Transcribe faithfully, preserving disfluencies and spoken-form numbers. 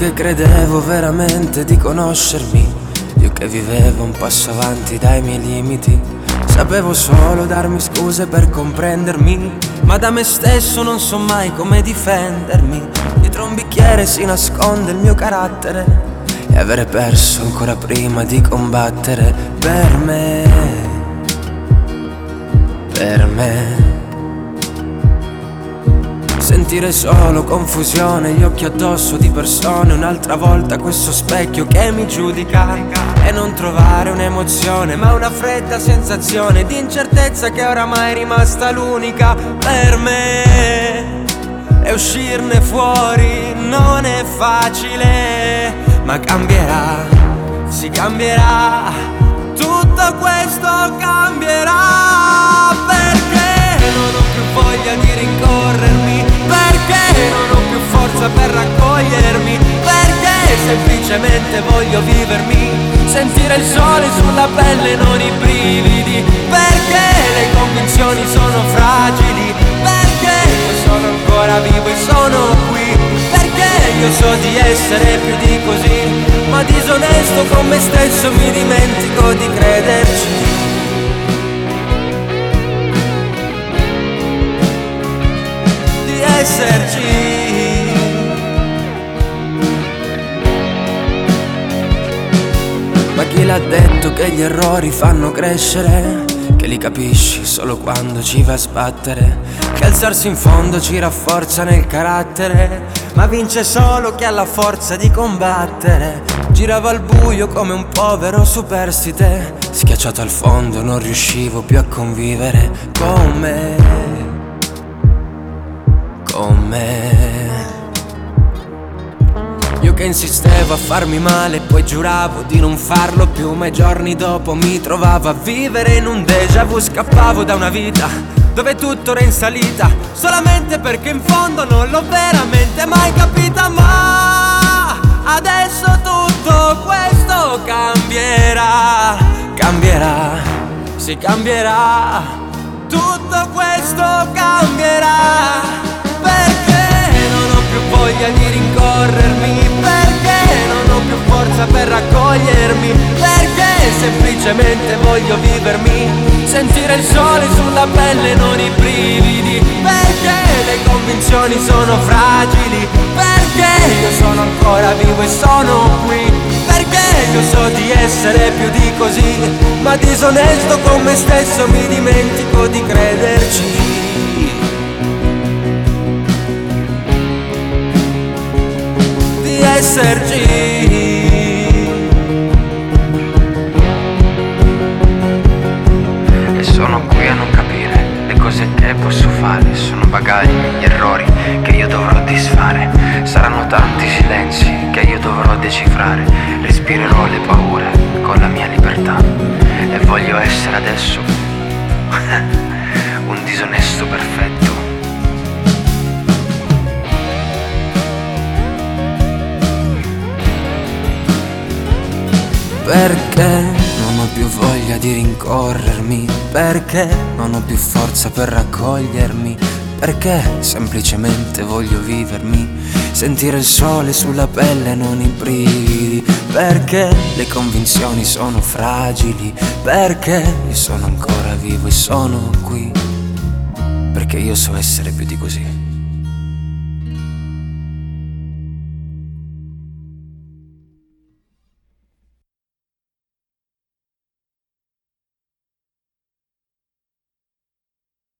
che credevo veramente di conoscermi, io che vivevo un passo avanti dai miei limiti. Sapevo solo darmi scuse per comprendermi, ma da me stesso non so mai come difendermi. Dietro un bicchiere si nasconde il mio carattere, e avere perso ancora prima di combattere. Per me, per me sentire solo confusione, gli occhi addosso di persone, un'altra volta questo specchio che mi giudica, e non trovare un'emozione ma una fredda sensazione di incertezza che oramai è rimasta l'unica. Per me e uscirne fuori non è facile, ma cambierà, si cambierà, tutto questo cambierà. Perché non ho più voglia di rincorrermi, perché non ho più forza per raccogliermi, perché semplicemente voglio vivermi, sentire il sole sulla pelle, non i brividi, perché le convinzioni sono fragili, perché io sono ancora vivo e sono qui, perché io so di essere più di così, ma disonesto con me stesso mi dimentico di crederci. Esserci. Ma chi l'ha detto che gli errori fanno crescere? Che li capisci solo quando ci va a sbattere, che alzarsi in fondo ci rafforza nel carattere, ma vince solo chi ha la forza di combattere. Giravo al buio come un povero superstite, schiacciato al fondo non riuscivo più a convivere con me, con me. Io che insistevo a farmi male, poi giuravo di non farlo più, ma i giorni dopo mi trovavo a vivere in un déjà vu. Scappavo da una vita dove tutto era in salita, solamente perché in fondo non l'ho veramente mai capita. Ma adesso tutto questo cambierà, cambierà, si cambierà, tutto questo cambierà. Perché non ho più voglia di rincorrermi, perché non ho più forza per raccogliermi, perché semplicemente voglio vivermi, sentire il sole sulla pelle, non i brividi, perché le convinzioni sono fragili, perché io sono ancora vivo e sono qui, perché io so di essere più di così, ma disonesto con me stesso mi dimentico di crederci. Esserci. E sono qui a non capire le cose che posso fare. Sono bagagli, gli errori che io dovrò disfare. Saranno tanti silenzi che io dovrò decifrare. Respirerò le paure con la mia libertà, e voglio essere adesso un disonesto perfetto. Perché non ho più voglia di rincorrermi, perché non ho più forza per raccogliermi, perché semplicemente voglio vivermi, sentire il sole sulla pelle, non i brividi, perché le convinzioni sono fragili, perché io sono ancora vivo e sono qui, perché io so essere più di così.